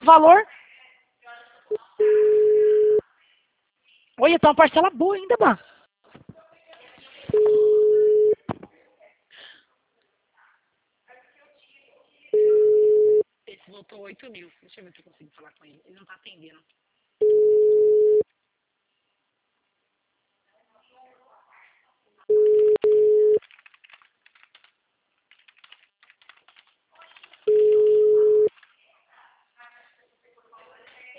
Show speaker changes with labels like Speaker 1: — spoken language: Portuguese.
Speaker 1: Valor? Olha, tá uma parcela boa ainda, mano. Esse voltou 8 mil. Deixa eu ver se eu consigo falar com ele. Ele não tá atendendo.